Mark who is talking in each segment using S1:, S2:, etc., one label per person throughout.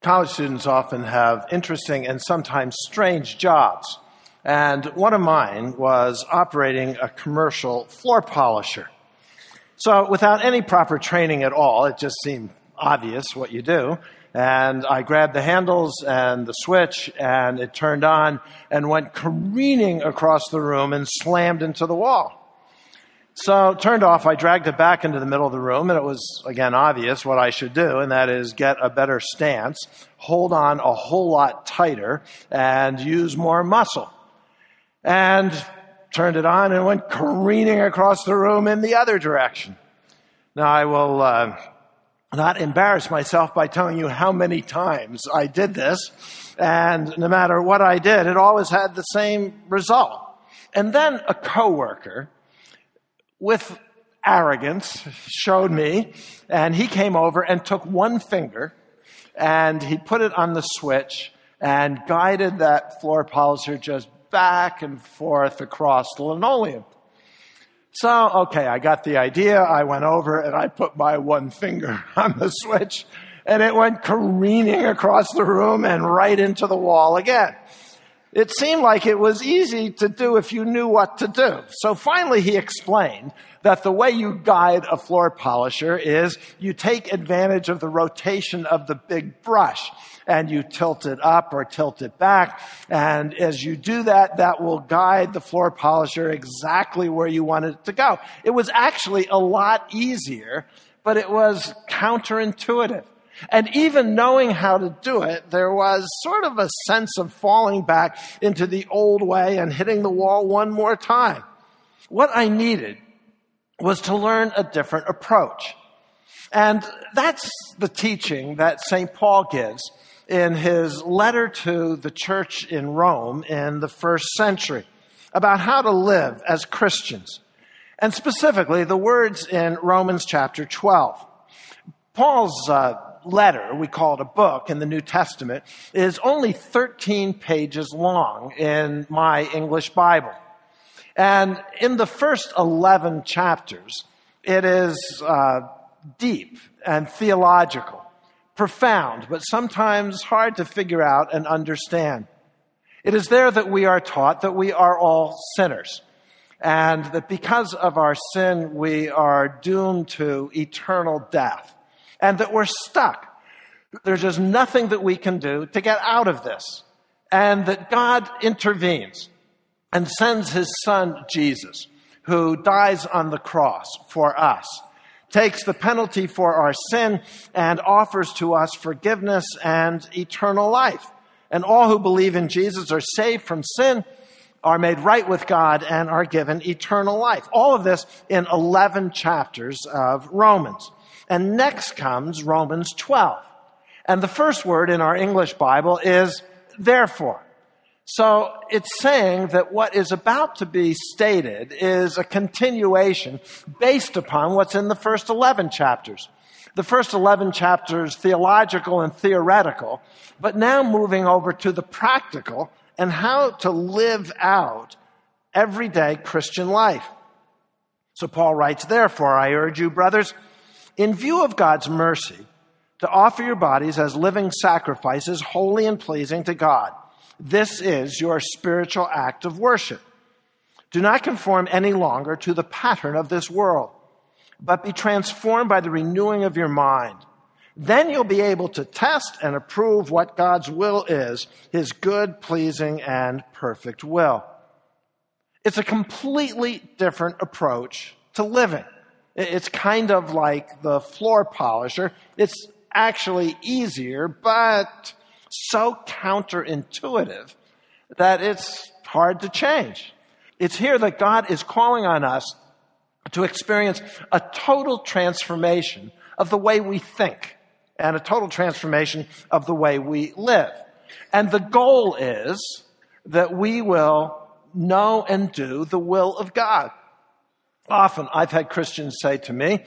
S1: College students often have interesting and sometimes strange jobs. And one of mine was operating a commercial floor polisher. So without any proper training at all, it just seemed obvious what you do. And I grabbed the handles and the switch, and it turned on and went careening across the room and slammed into the wall. So turned off, I dragged it back into the middle of the room, and it was, again, obvious what I should do, and that is get a better stance, hold on a whole lot tighter, and use more muscle. And turned it on and went careening across the room in the other direction. Now, I will not embarrass myself by telling you how many times I did this, and no matter what I did, it always had the same result. And then a coworker, with arrogance, showed me, and he came over and took one finger, and he put it on the switch and guided that floor polisher just back and forth across the linoleum. So, okay, I got the idea. I went over and I put my one finger on the switch, and it went careening across the room and right into the wall again. It seemed like it was easy to do if you knew what to do. So finally he explained that the way you guide a floor polisher is you take advantage of the rotation of the big brush, and you tilt it up or tilt it back. And as you do that, that will guide the floor polisher exactly where you want it to go. It was actually a lot easier, but it was counterintuitive. And even knowing how to do it, there was sort of a sense of falling back into the old way and hitting the wall one more time. What I needed was to learn a different approach. And that's the teaching that St. Paul gives in his letter to the church in Rome in the first century about how to live as Christians. And specifically, the words in Romans chapter 12. Paul's letter, we call it a book in the New Testament, is only 13 pages long in my English Bible. And in the first 11 chapters, it is deep and theological, profound, but sometimes hard to figure out and understand. It is there that we are taught that we are all sinners, and that because of our sin, we are doomed to eternal death, and that we're stuck. There's just nothing that we can do to get out of this, and that God intervenes and sends his son, Jesus, who dies on the cross for us, takes the penalty for our sin, and offers to us forgiveness and eternal life. And all who believe in Jesus are saved from sin, are made right with God, and are given eternal life. All of this in 11 chapters of Romans. And next comes Romans 12. And the first word in our English Bible is therefore. So it's saying that what is about to be stated is a continuation based upon what's in the first 11 chapters. The first 11 chapters, theological and theoretical, but now moving over to the practical and how to live out everyday Christian life. So Paul writes, therefore, I urge you, brothers, in view of God's mercy, to offer your bodies as living sacrifices, holy and pleasing to God. This is your spiritual act of worship. Do not conform any longer to the pattern of this world, but be transformed by the renewing of your mind. Then you'll be able to test and approve what God's will is, his good, pleasing, and perfect will. It's a completely different approach to living. It's kind of like the floor polisher. It's actually easier, but so counterintuitive that it's hard to change. It's here that God is calling on us to experience a total transformation of the way we think and a total transformation of the way we live. And the goal is that we will know and do the will of God. Often I've had Christians say to me,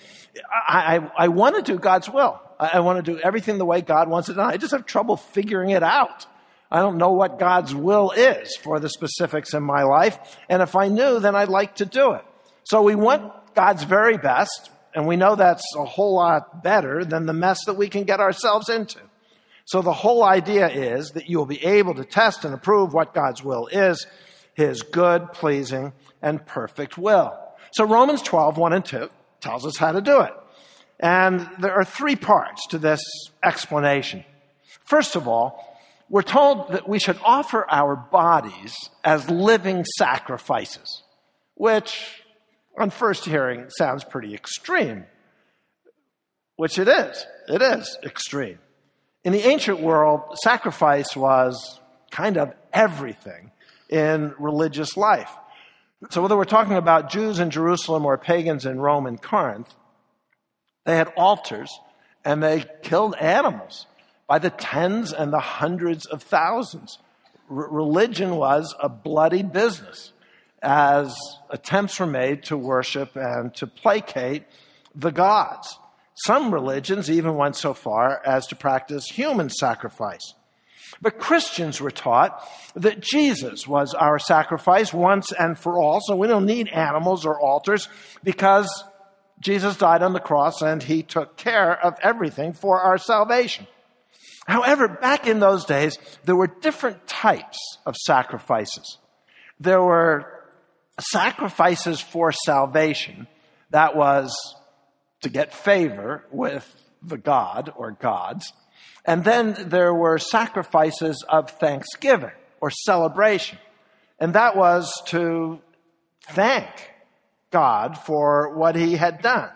S1: I want to do God's will. I want to do everything the way God wants it done. I just have trouble figuring it out. I don't know what God's will is for the specifics in my life. And if I knew, then I'd like to do it. So we want God's very best, and we know that's a whole lot better than the mess that we can get ourselves into. So the whole idea is that you'll be able to test and approve what God's will is, his good, pleasing, and perfect will. So Romans 12, 1 and 2 tells us how to do it. And there are three parts to this explanation. First of all, we're told that we should offer our bodies as living sacrifices, which on first hearing sounds pretty extreme, which it is. It is extreme. In the ancient world, sacrifice was kind of everything in religious life. So whether we're talking about Jews in Jerusalem or pagans in Rome and Corinth, they had altars and they killed animals by the tens and the hundreds of thousands. Religion was a bloody business as attempts were made to worship and to placate the gods. Some religions even went so far as to practice human sacrifice. But Christians were taught that Jesus was our sacrifice once and for all, so we don't need animals or altars because Jesus died on the cross and he took care of everything for our salvation. However, back in those days, there were different types of sacrifices. There were sacrifices for salvation. That was to get favor with the god or gods. And then there were sacrifices of thanksgiving or celebration. And that was to thank God for what he had done.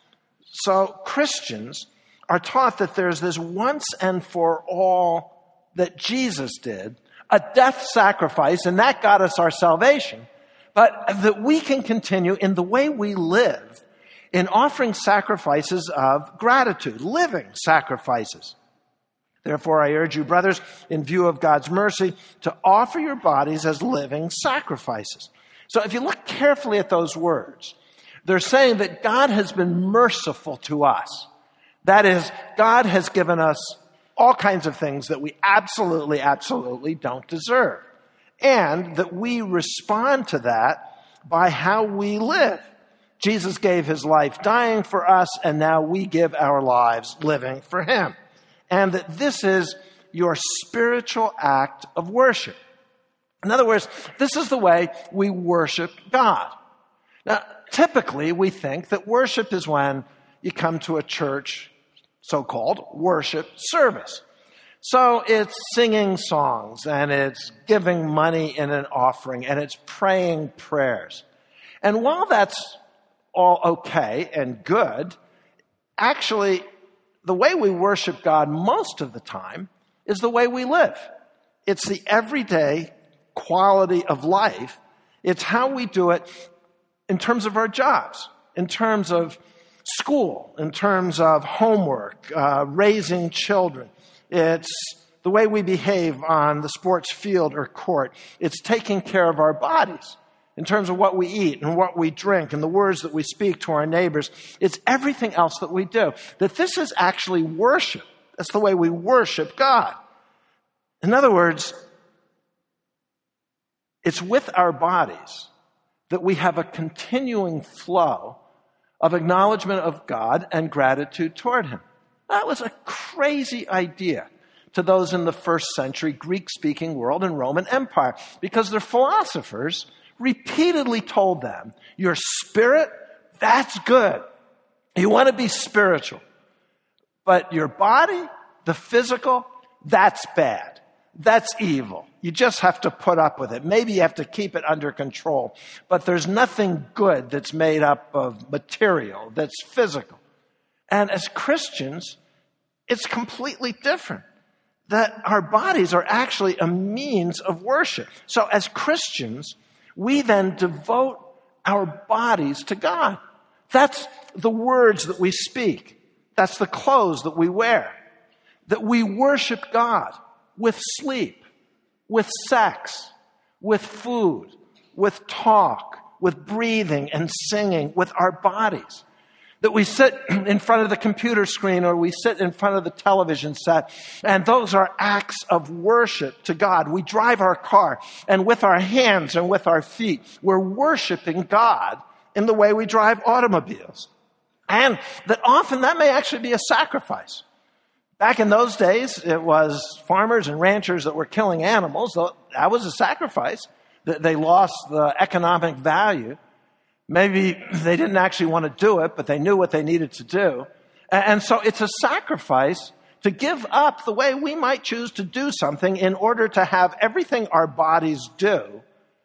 S1: So Christians are taught that there's this once and for all that Jesus did, a death sacrifice, and that got us our salvation, but that we can continue in the way we live in offering sacrifices of gratitude, living sacrifices. Therefore, I urge you, brothers, in view of God's mercy, to offer your bodies as living sacrifices. So if you look carefully at those words, they're saying that God has been merciful to us. That is, God has given us all kinds of things that we absolutely, absolutely don't deserve. And that we respond to that by how we live. Jesus gave his life dying for us, and now we give our lives living for him. And that this is your spiritual act of worship. In other words, this is the way we worship God. Now, typically we think that worship is when you come to a church, so-called worship service. So it's singing songs, and it's giving money in an offering, and it's praying prayers. And while that's all okay and good, actually, the way we worship God most of the time is the way we live. It's the everyday quality of life. It's how we do it in terms of our jobs, in terms of school, in terms of homework, raising children. It's the way we behave on the sports field or court. It's taking care of our bodies in terms of what we eat and what we drink and the words that we speak to our neighbors. It's everything else that we do. That this is actually worship. That's the way we worship God. In other words, it's with our bodies that we have a continuing flow of acknowledgement of God and gratitude toward him. That was a crazy idea to those in the first century Greek-speaking world and Roman Empire, because their philosophers repeatedly told them, your spirit, that's good. You want to be spiritual. But your body, the physical, that's bad. That's evil. You just have to put up with it. Maybe you have to keep it under control. But there's nothing good that's made up of material, that's physical. And as Christians, it's completely different. That our bodies are actually a means of worship. So as Christians, we then devote our bodies to God. That's the words that we speak. That's the clothes that we wear. That we worship God with sleep, with sex, with food, with talk, with breathing and singing, with our bodies. That we sit in front of the computer screen or we sit in front of the television set, and those are acts of worship to God. We drive our car, and with our hands and with our feet, we're worshiping God in the way we drive automobiles. And that often that may actually be a sacrifice. Back in those days, it was farmers and ranchers that were killing animals. That was a sacrifice. They lost the economic value. Maybe they didn't actually want to do it, but they knew what they needed to do. And so it's a sacrifice to give up the way we might choose to do something in order to have everything our bodies do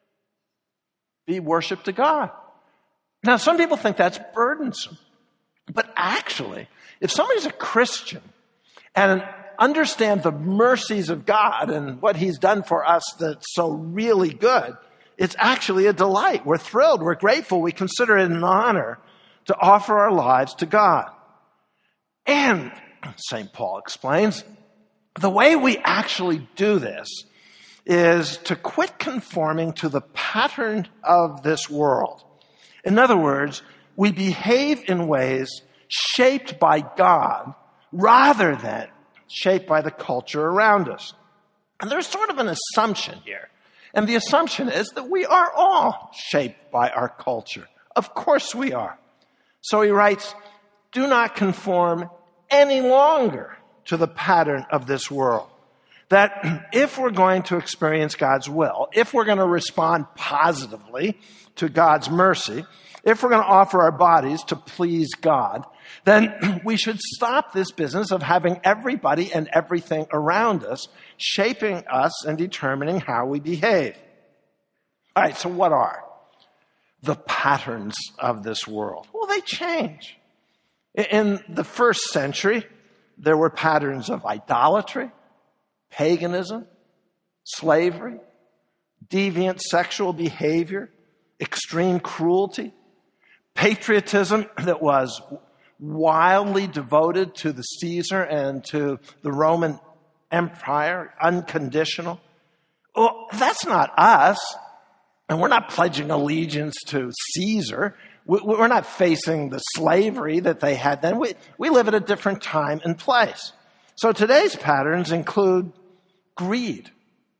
S1: be worship to God. Now, some people think that's burdensome. But actually, if somebody's a Christian and understand the mercies of God and what he's done for us that's so really good, it's actually a delight. We're thrilled. We're grateful. We consider it an honor to offer our lives to God. And, St. Paul explains, the way we actually do this is to quit conforming to the pattern of this world. In other words, we behave in ways shaped by God rather than shaped by the culture around us. And there's sort of an assumption here. And the assumption is that we are all shaped by our culture. Of course we are. So he writes, do not conform any longer to the pattern of this world. That if we're going to experience God's will, if we're going to respond positively to God's mercy, if we're going to offer our bodies to please God, then we should stop this business of having everybody and everything around us shaping us and determining how we behave. All right, so what are the patterns of this world? Well, they change. In the first century, there were patterns of idolatry, paganism, slavery, deviant sexual behavior, extreme cruelty, patriotism that was wildly devoted to the Caesar and to the Roman Empire, unconditional. Well, that's not us. And we're not pledging allegiance to Caesar. We're not facing the slavery that they had then. We live at a different time and place. So today's patterns include greed,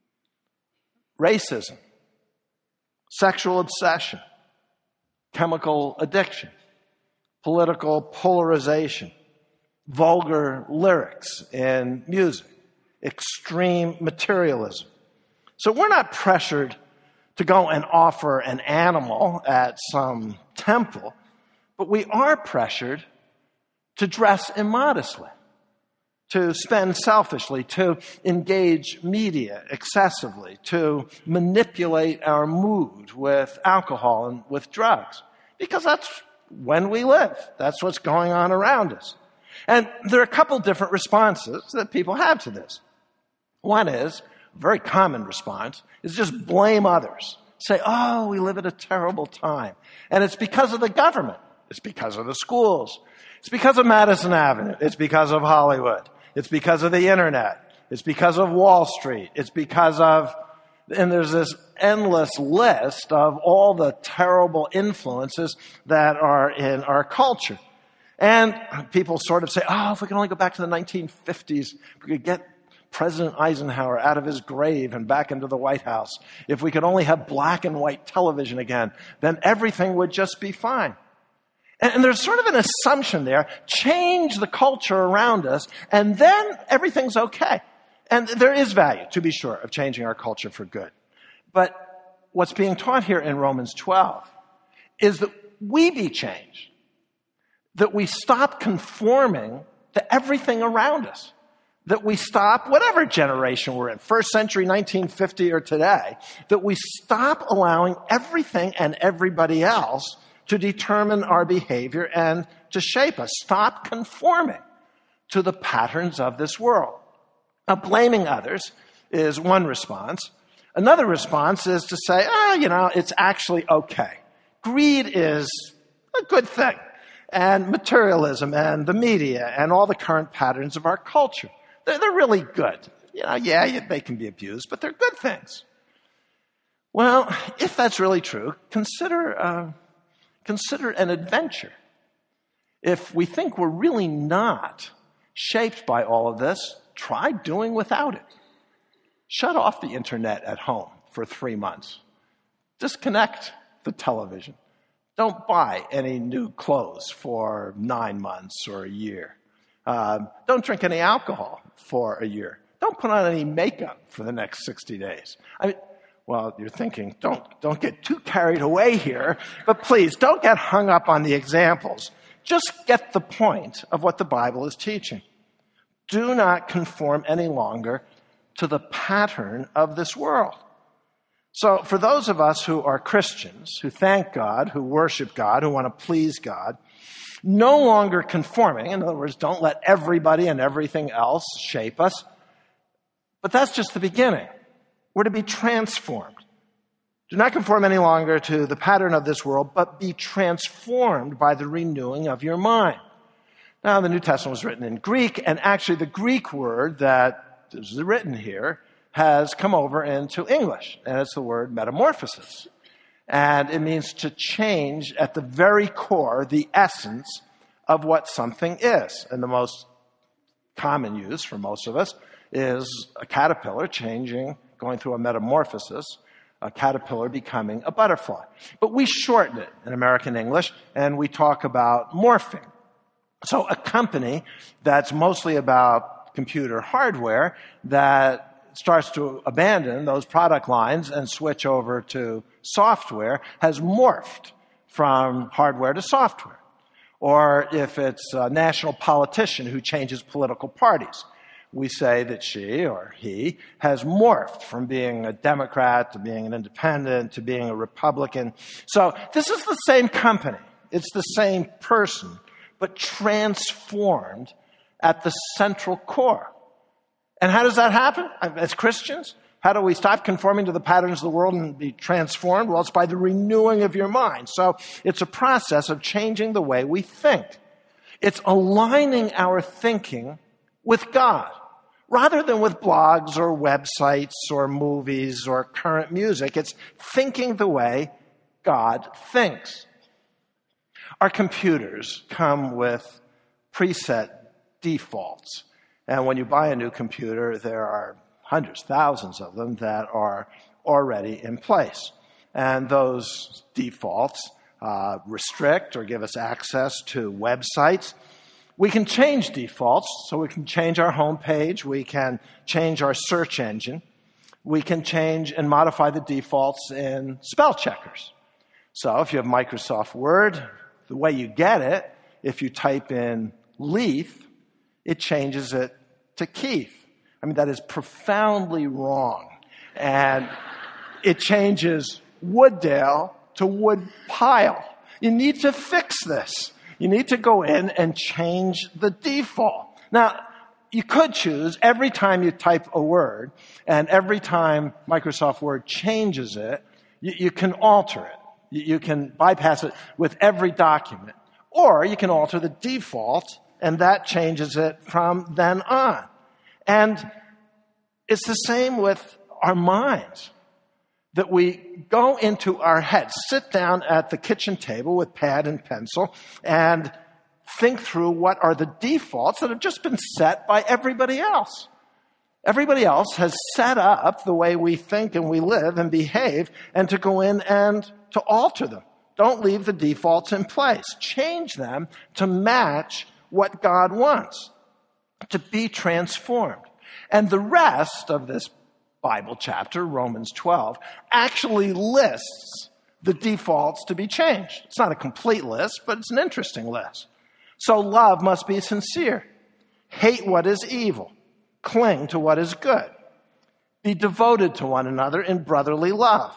S1: racism, sexual obsession, chemical addiction, political polarization, vulgar lyrics in music, extreme materialism. So we're not pressured to go and offer an animal at some temple, but we are pressured to dress immodestly, to spend selfishly, to engage media excessively, to manipulate our mood with alcohol and with drugs, because that's when we live. That's what's going on around us. And there are a couple different responses that people have to this. One is, a very common response, is just blame others. Say, oh, we live at a terrible time. And it's because of the government. It's because of the schools. It's because of Madison Avenue. It's because of Hollywood. It's because of the internet. It's because of Wall Street. It's because of, and there's this endless list of all the terrible influences that are in our culture. And people sort of say, oh, if we could only go back to the 1950s, we could get President Eisenhower out of his grave and back into the White House. If we could only have black and white television again, then everything would just be fine. And there's sort of an assumption there, change the culture around us, and then everything's okay. And there is value, to be sure, of changing our culture for good. But what's being taught here in Romans 12 is that we be changed, that we stop conforming to everything around us, that we stop, whatever generation we're in, first century, 1950, or today, that we stop allowing everything and everybody else to determine our behavior and to shape us. Stop conforming to the patterns of this world. Now, blaming others is one response. Another response is to say, it's actually okay. Greed is a good thing. And materialism and the media and all the current patterns of our culture, they're really good. They can be abused, but they're good things. Well, if that's really true, consider an adventure. If we think we're really not shaped by all of this, try doing without it. Shut off the internet at home for 3 months. Disconnect the television. Don't buy any new clothes for 9 months or a year. Don't drink any alcohol for a year. Don't put on any makeup for the next 60 days. Well, you're thinking, don't get too carried away here, but please don't get hung up on the examples. Just get the point of what the Bible is teaching. Do not conform any longer to the pattern of this world. So for those of us who are Christians, who thank God, who worship God, who want to please God, no longer conforming, in other words, don't let everybody and everything else shape us, but that's just the beginning. We're to be transformed. Do not conform any longer to the pattern of this world, but be transformed by the renewing of your mind. Now, the New Testament was written in Greek, and actually the Greek word that is written here has come over into English, and it's the word metamorphosis. And it means to change at the very core, the essence of what something is. And the most common use for most of us is a caterpillar going through a metamorphosis, a caterpillar becoming a butterfly. But we shorten it in American English, and we talk about morphing. So a company that's mostly about computer hardware that starts to abandon those product lines and switch over to software has morphed from hardware to software. Or if it's a national politician who changes political parties, we say that she or he has morphed from being a Democrat to being an independent to being a Republican. So this is the same company. It's the same person, but transformed at the central core. And how does that happen? As Christians, how do we stop conforming to the patterns of the world and be transformed? Well, it's by the renewing of your mind. So it's a process of changing the way we think. It's aligning our thinking with God, rather than with blogs or websites or movies or current music. It's thinking the way God thinks. Our computers come with preset defaults. And when you buy a new computer, there are hundreds, thousands of them that are already in place. And those defaults restrict or give us access to websites. We can change defaults, so we can change our home page, we can change our search engine, we can change and modify the defaults in spell checkers. So if you have Microsoft Word, the way you get it, if you type in Leith, it changes it to Keith. I mean, that is profoundly wrong. And it changes Wooddale to Woodpile. You need to fix this. You need to go in and change the default. Now, you could choose every time you type a word and every time Microsoft Word changes it, you can alter it. You can bypass it with every document. Or you can alter the default, and that changes it from then on. And it's the same with our minds, that we go into our heads, sit down at the kitchen table with pad and pencil, and think through what are the defaults that have just been set by everybody else. Everybody else has set up the way we think and we live and behave, and to go in and to alter them. Don't leave the defaults in place. Change them to match what God wants, to be transformed. And the rest of this Bible chapter, Romans 12, actually lists the defaults to be changed. It's not a complete list, but it's an interesting list. So love must be sincere. Hate what is evil. Cling to what is good. Be devoted to one another in brotherly love.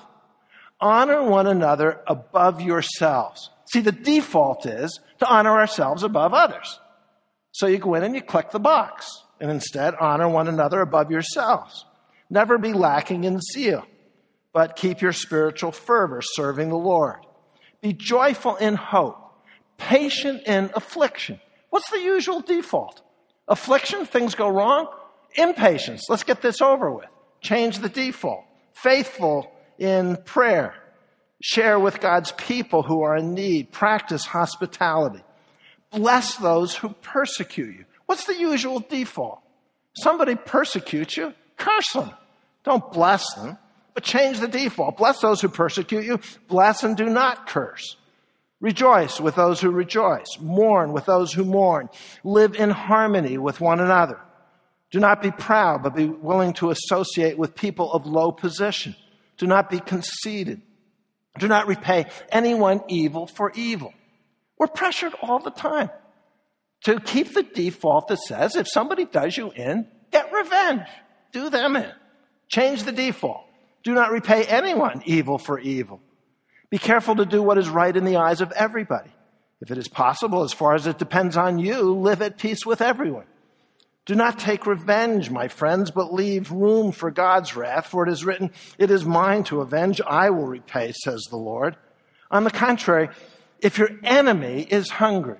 S1: Honor one another above yourselves. See, the default is to honor ourselves above others. So you go in and you click the box, and instead honor one another above yourselves. Never be lacking in zeal, but keep your spiritual fervor serving the Lord. Be joyful in hope, patient in affliction. What's the usual default? Affliction, things go wrong. Impatience, let's get this over with. Change the default. Faithful in prayer. Share with God's people who are in need. Practice hospitality. Bless those who persecute you. What's the usual default? Somebody persecutes you, curse them. Don't bless them, but change the default. Bless those who persecute you. Bless and do not curse. Rejoice with those who rejoice. Mourn with those who mourn. Live in harmony with one another. Do not be proud, but be willing to associate with people of low position. Do not be conceited. Do not repay anyone evil for evil. We're pressured all the time to keep the default that says if somebody does you in, get revenge. Do them in. Change the default. Do not repay anyone evil for evil. Be careful to do what is right in the eyes of everybody. If it is possible, as far as it depends on you, live at peace with everyone. Do not take revenge, my friends, but leave room for God's wrath, for it is written, "It is mine to avenge, I will repay," says the Lord. On the contrary, if your enemy is hungry,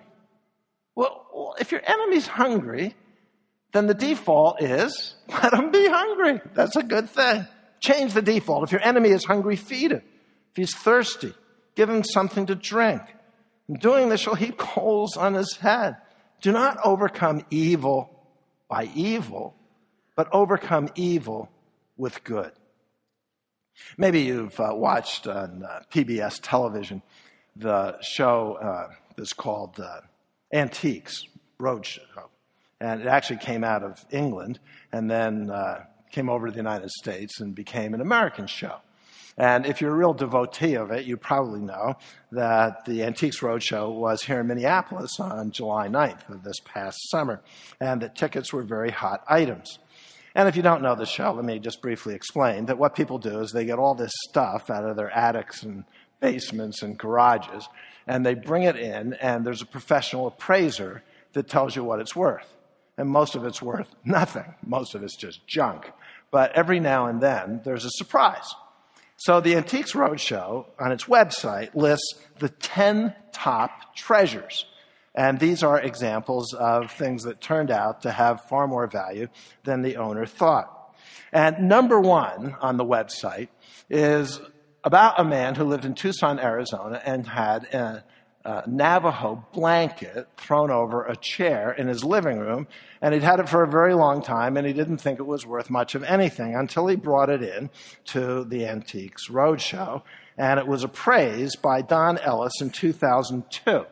S1: well, if your enemy's hungry, then the default is, let him be hungry. That's a good thing. Change the default. If your enemy is hungry, feed him. If he's thirsty, give him something to drink. In doing this, you'll heap coals on his head. Do not overcome evil by evil, but overcome evil with good. Maybe you've watched on PBS television the show that's called Antiques Roadshow. And it actually came out of England and then came over to the United States and became an American show. And if you're a real devotee of it, you probably know that the Antiques Roadshow was here in Minneapolis on July 9th of this past summer, and that tickets were very hot items. And if you don't know the show, let me just briefly explain that what people do is they get all this stuff out of their attics and basements and garages, and they bring it in, and there's a professional appraiser that tells you what it's worth. And most of it's worth nothing. Most of it's just junk. But every now and then, there's a surprise. So the Antiques Roadshow, on its website, lists the 10 top treasures. And these are examples of things that turned out to have far more value than the owner thought. And number one on the website is about a man who lived in Tucson, Arizona, and had a Navajo blanket thrown over a chair in his living room, and he'd had it for a very long time, and he didn't think it was worth much of anything until he brought it in to the Antiques Roadshow, and it was appraised by Don Ellis in 2002.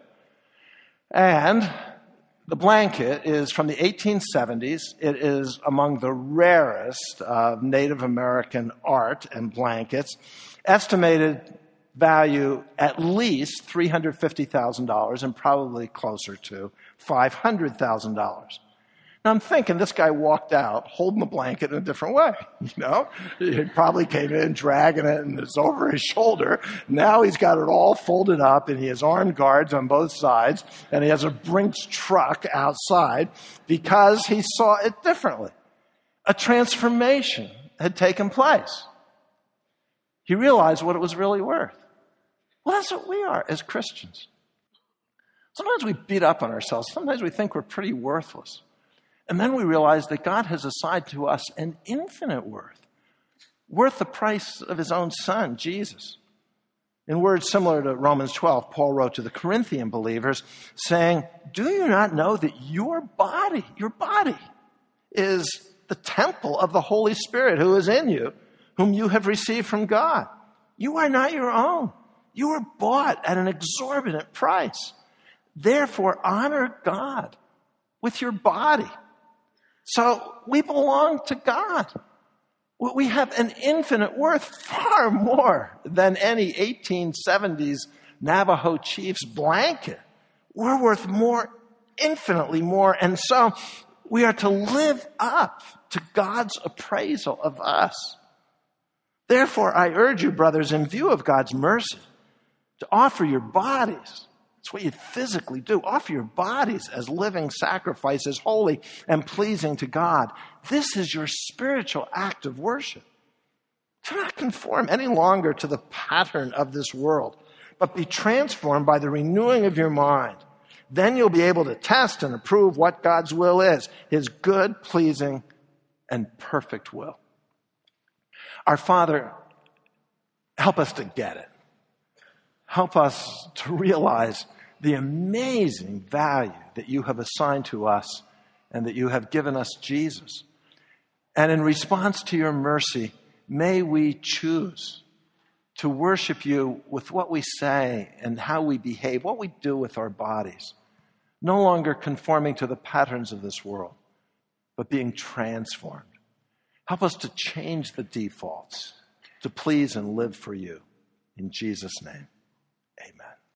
S1: And the blanket is from the 1870s. It is among the rarest of Native American art and blankets, estimated value at least $350,000 and probably closer to $500,000. Now I'm thinking this guy walked out holding the blanket in a different way. He probably came in dragging it and it's over his shoulder. Now he's got it all folded up and he has armed guards on both sides and he has a Brinks truck outside because he saw it differently. A transformation had taken place. He realized what it was really worth. Well, that's what we are as Christians. Sometimes we beat up on ourselves. Sometimes we think we're pretty worthless. And then we realize that God has assigned to us an infinite worth the price of his own son, Jesus. In words similar to Romans 12, Paul wrote to the Corinthian believers saying, "Do you not know that your body is the temple of the Holy Spirit who is in you, whom you have received from God? You are not your own. You were bought at an exorbitant price. Therefore, honor God with your body." So we belong to God. We have an infinite worth, far more than any 1870s Navajo chief's blanket. We're worth more, infinitely more. And so we are to live up to God's appraisal of us. Therefore, I urge you, brothers, in view of God's mercy, to offer your bodies. It's what you physically do. Offer your bodies as living sacrifices, holy and pleasing to God. This is your spiritual act of worship. Do not conform any longer to the pattern of this world, but be transformed by the renewing of your mind. Then you'll be able to test and approve what God's will is, his good, pleasing, and perfect will. Our Father, help us to get it. Help us to realize the amazing value that you have assigned to us and that you have given us Jesus. And in response to your mercy, may we choose to worship you with what we say and how we behave, what we do with our bodies, no longer conforming to the patterns of this world, but being transformed. Help us to change the defaults, to please and live for you. In Jesus' name, amen.